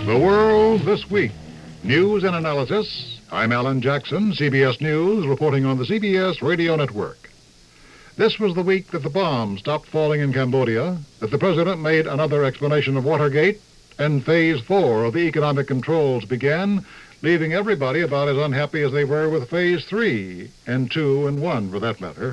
The World This Week. News and analysis. I'm Alan Jackson, CBS News, reporting on the CBS Radio Network. This was the week that the bombs stopped falling in Cambodia, that the president made another explanation of Watergate, and Phase 4 of the economic controls began, leaving everybody about as unhappy as they were with Phase 3, and 2, and 1, for that matter.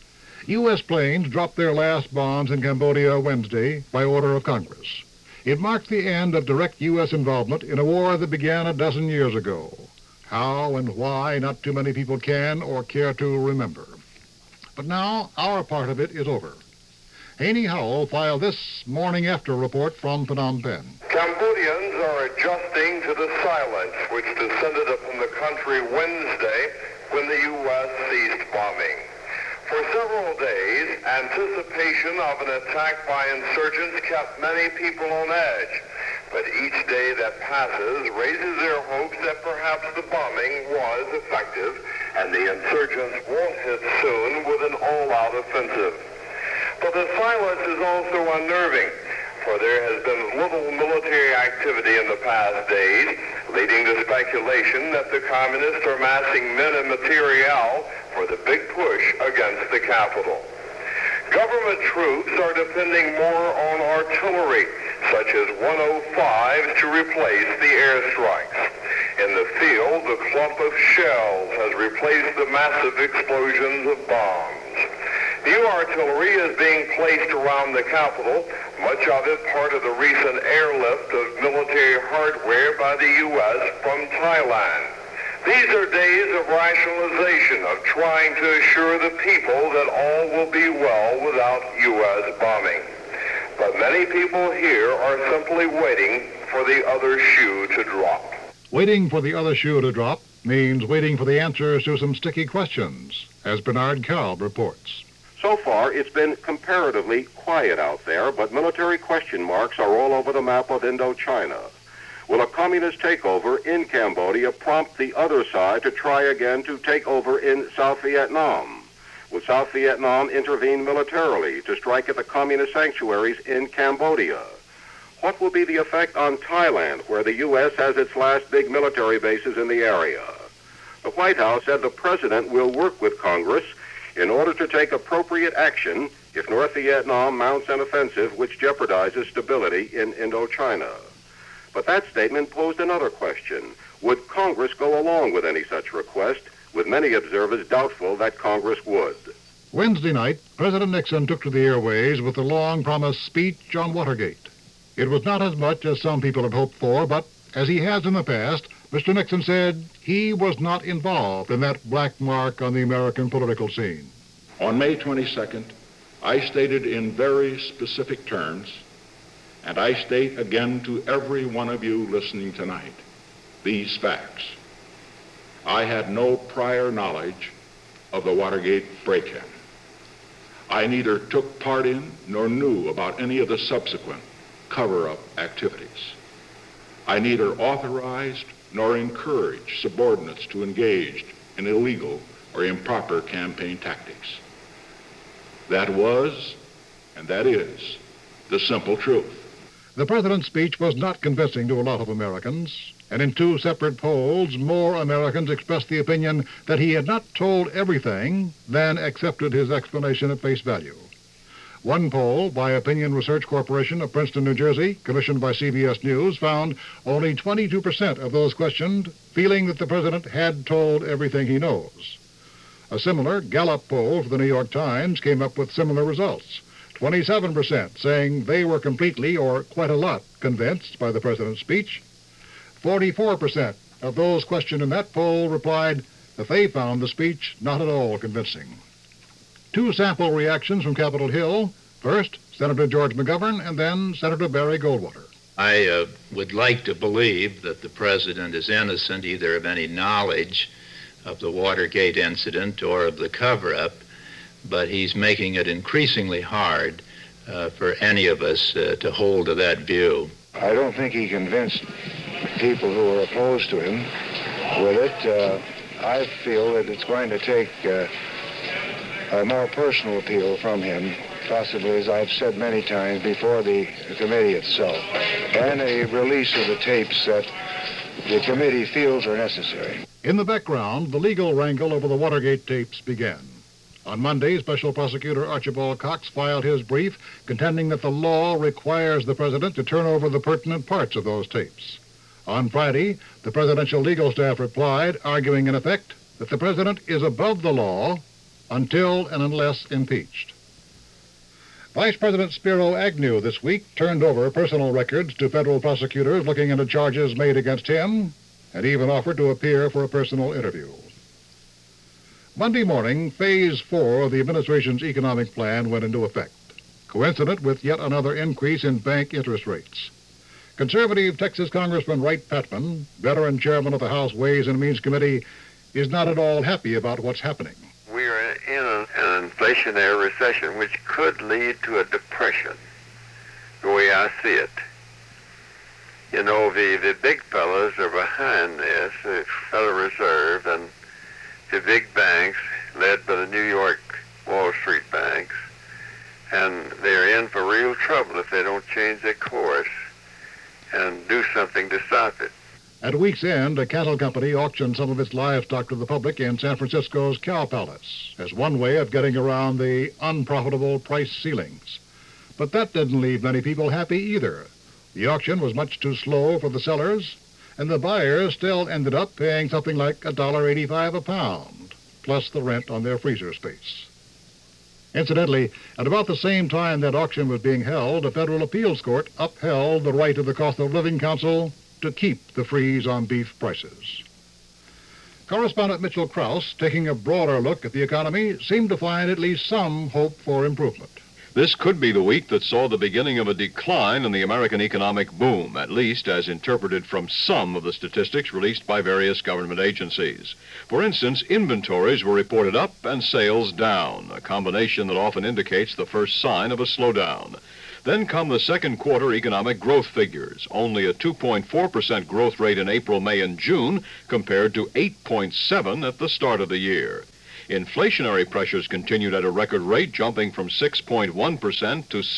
U.S. planes dropped their last bombs in Cambodia Wednesday by order of Congress. It marked the end of direct U.S. involvement in a war that began a dozen years ago. How and why, not too many people can or care to remember. But now, our part of it is over. Haney Howell filed this morning after report from Phnom Penh. Cambodians are adjusting to the silence which descended upon the country Wednesday when the U.S. ceased bombing. For several days, anticipation of an attack by insurgents kept many people on edge. But each day that passes raises their hopes that perhaps the bombing was effective and the insurgents won't hit soon with an all-out offensive. But the silence is also unnerving, for there has been little military activity in the past days, leading to speculation that the communists are massing men and materiel for the big push against the capital. Government troops are depending more on artillery, such as 105s, to replace the airstrikes. In the field, the clump of shells has replaced the massive explosions of bombs. New artillery is being placed around the capital, much of it part of the recent airlift of military hardware by the U.S. from Thailand. These are days of rationalization, of trying to assure the people that all will be well without U.S. bombing. But many people here are simply waiting for the other shoe to drop. Waiting for the other shoe to drop means waiting for the answers to some sticky questions, as Bernard Kalb reports. So far, it's been comparatively quiet out there, but military question marks are all over the map of Indochina. Will a communist takeover in Cambodia prompt the other side to try again to take over in South Vietnam? Will South Vietnam intervene militarily to strike at the communist sanctuaries in Cambodia? What will be the effect on Thailand, where the U.S. has its last big military bases in the area? The White House said the president will work with Congress in order to take appropriate action if North Vietnam mounts an offensive which jeopardizes stability in Indochina. But that statement posed another question. Would Congress go along with any such request, with many observers doubtful that Congress would? Wednesday night, President Nixon took to the airways with the long-promised speech on Watergate. It was not as much as some people had hoped for, but as he has in the past, Mr. Nixon said he was not involved in that black mark on the American political scene. On May 22nd, I stated in very specific terms, and I state again to every one of you listening tonight, these facts. I had no prior knowledge of the Watergate break-in. I neither took part in nor knew about any of the subsequent cover-up activities. I neither authorized nor encouraged subordinates to engage in illegal or improper campaign tactics. That was, and that is, the simple truth. The president's speech was not convincing to a lot of Americans, and in two separate polls, more Americans expressed the opinion that he had not told everything than accepted his explanation at face value. One poll by Opinion Research Corporation of Princeton, New Jersey, commissioned by CBS News, found only 22% of those questioned feeling that the president had told everything he knows. A similar Gallup poll for the New York Times came up with similar results. 27% saying they were completely or quite a lot convinced by the president's speech. 44% of those questioned in that poll replied that they found the speech not at all convincing. Two sample reactions from Capitol Hill. First, Senator George McGovern, and then Senator Barry Goldwater. I would like to believe that the president is innocent either of any knowledge of the Watergate incident or of the cover-up, but he's making it increasingly hard for any of us to hold to that view. I don't think he convinced people who were opposed to him with it. I feel that it's going to take a more personal appeal from him possibly, as I've said many times, before the committee itself, and a release of the tapes that the committee feels are necessary. In the background, the legal wrangle over the Watergate tapes began. On Monday, Special Prosecutor Archibald Cox filed his brief contending that the law requires the president to turn over the pertinent parts of those tapes. On Friday, the presidential legal staff replied, arguing in effect that the president is above the law until and unless impeached. Vice President Spiro Agnew this week turned over personal records to federal prosecutors looking into charges made against him, and even offered to appear for a personal interview. Monday morning, Phase 4 of the administration's economic plan went into effect, coincident with yet another increase in bank interest rates. Conservative Texas Congressman Wright Patman, veteran chairman of the House Ways and Means Committee, is not at all happy about what's happening. We are in an inflationary recession which could lead to a depression, the way I see it. You know, the big fellas are behind this, the Federal Reserve and the big banks, led by the New York Wall Street banks, and they're in for real trouble if they don't change their course and do something to stop it. At week's end, a cattle company auctioned some of its livestock to the public in San Francisco's Cow Palace as one way of getting around the unprofitable price ceilings. But that didn't leave many people happy either. The auction was much too slow for the sellers, and the buyers still ended up paying something like $1.85 a pound, plus the rent on their freezer space. Incidentally, at about the same time that auction was being held, a federal appeals court upheld the right of the Cost of Living Council to keep the freeze on beef prices. Correspondent Mitchell Krause, taking a broader look at the economy, seemed to find at least some hope for improvement. This could be the week that saw the beginning of a decline in the American economic boom, at least as interpreted from some of the statistics released by various government agencies. For instance, inventories were reported up and sales down, a combination that often indicates the first sign of a slowdown. Then come the second quarter economic growth figures, only a 2.4% growth rate in April, May, and June, compared to 8.7% at the start of the year. Inflationary pressures continued at a record rate, jumping from 6.1% to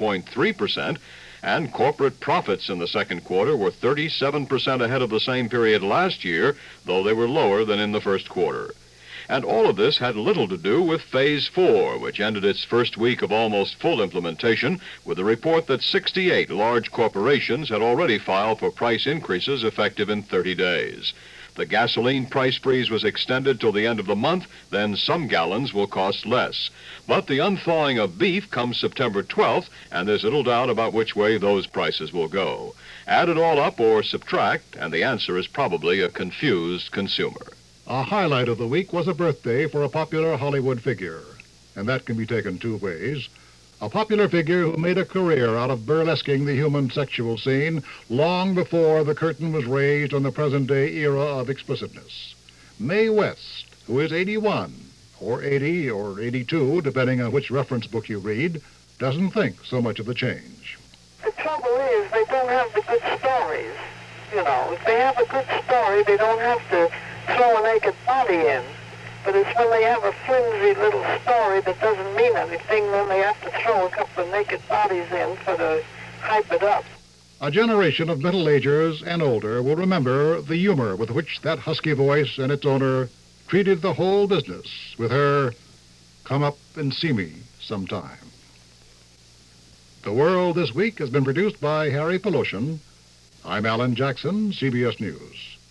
7.3%, and corporate profits in the second quarter were 37% ahead of the same period last year, though they were lower than in the first quarter. And all of this had little to do with Phase 4, which ended its first week of almost full implementation with a report that 68 large corporations had already filed for price increases effective in 30 days. The gasoline price freeze was extended till the end of the month, then some gallons will cost less. But the unthawing of beef comes September 12th, and there's little doubt about which way those prices will go. Add it all up or subtract, and the answer is probably a confused consumer. A highlight of the week was a birthday for a popular Hollywood figure, and that can be taken two ways. A popular figure who made a career out of burlesquing the human sexual scene long before the curtain was raised on the present-day era of explicitness. Mae West, who is 81, or 80, or 82, depending on which reference book you read, doesn't think so much of the change. The trouble is they don't have the good stories. You know, if they have a good story, they don't have to throw a naked body in. But it's when they have a flimsy little story that doesn't mean anything, then they have to throw a couple of naked bodies in to hype it up. A generation of middle-agers and older will remember the humor with which that husky voice and its owner treated the whole business with her "come up and see me sometime." The World This Week has been produced by Harry Pelosian. I'm Alan Jackson, CBS News.